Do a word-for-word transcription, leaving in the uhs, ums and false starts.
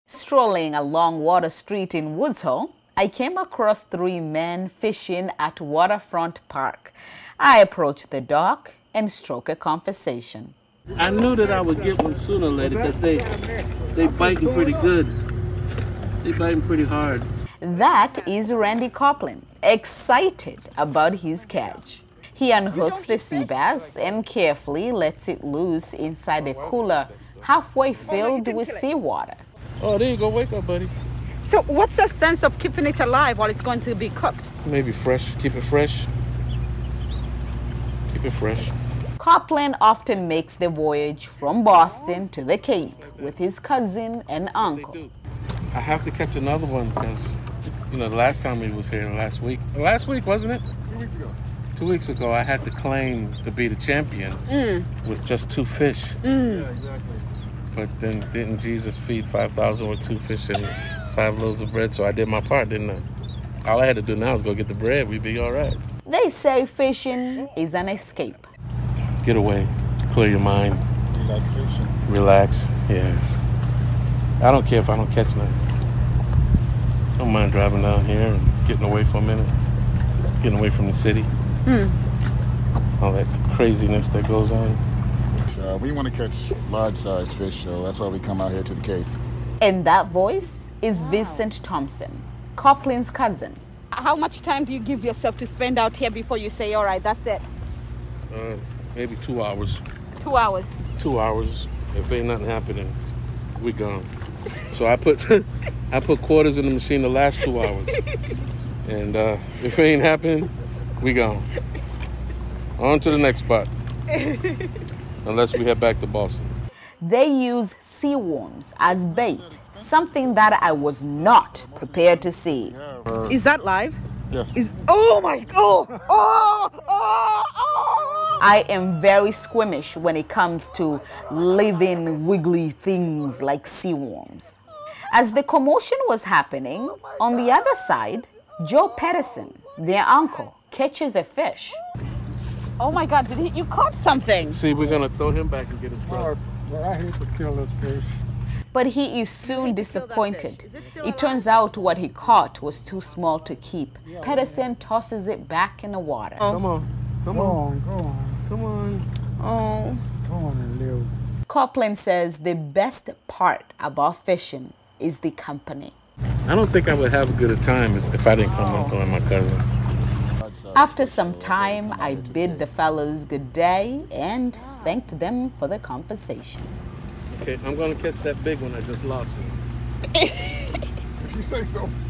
Strolling along Water Street in Woods Hole, I came across three men fishing at Waterfront Park. I approached the dock and struck a conversation. I knew that I would get one sooner or later because they, they biting pretty good. They biting pretty hard. That is Randy Copeland, excited about his catch. He unhooks the sea bass and carefully lets it loose inside a cooler halfway filled with seawater. Oh, there you go. Wake up, buddy. So what's the sense of keeping it alive while it's going to be cooked? Maybe fresh. Keep it fresh. Keep it fresh. Copeland often makes the voyage from Boston to the Cape with his cousin and uncle. I have to catch another one because, you know, the last time we was here, last week. Last week, wasn't it? Two weeks ago. Two weeks ago, I had to claim to be the champion Mm. with just two fish. Mm. Yeah, exactly. But then didn't Jesus feed five thousand with two fish and five loaves of bread? So I did my part, didn't I? All I had to do now is go get the bread. We'd be all right. They say fishing is an escape. Get away. Clear your mind. Relaxation. Relax. Yeah. I don't care if I don't catch nothing. Don't mind driving down here and getting away for a minute. Getting away from the city. Mm. All that craziness that goes on. Uh, we want to catch large-sized fish, so that's why we come out here to the Cape. And that voice is Vincent Thompson, Copeland's cousin. How much time do you give yourself to spend out here before you say, all right, that's it? Uh, maybe two hours. Two hours. Two hours. If ain't nothing happening, we gone. So I put I put quarters in the machine the last two hours. And uh, if it ain't happening, we gone. On to the next spot. Unless we head back to Boston. They use sea worms as bait, something that I was not prepared to see. Uh, Is that live? yes. Is oh my god! Oh, oh, oh! I am very squeamish when it comes to living wiggly things like sea worms. As the commotion was happening, on the other side, Joe Pedersen, their uncle, catches a fish. Oh my god, did he, you caught something? See, we're going to throw him back and get his brother. Well, I hate to kill this fish. But he is soon disappointed. It turns out what he caught was too small to keep. Pedersen tosses it back in the water. Come on. Come Go on. on, go on. Come on. Oh. Go on and live. Copeland says the best part about fishing is the company. I don't think I would have a good a time if I didn't come uncle and my cousin. After some time, I bid the fellows good day and thanked them for the conversation. Okay, I'm going to catch that big one I just lost. If you say so.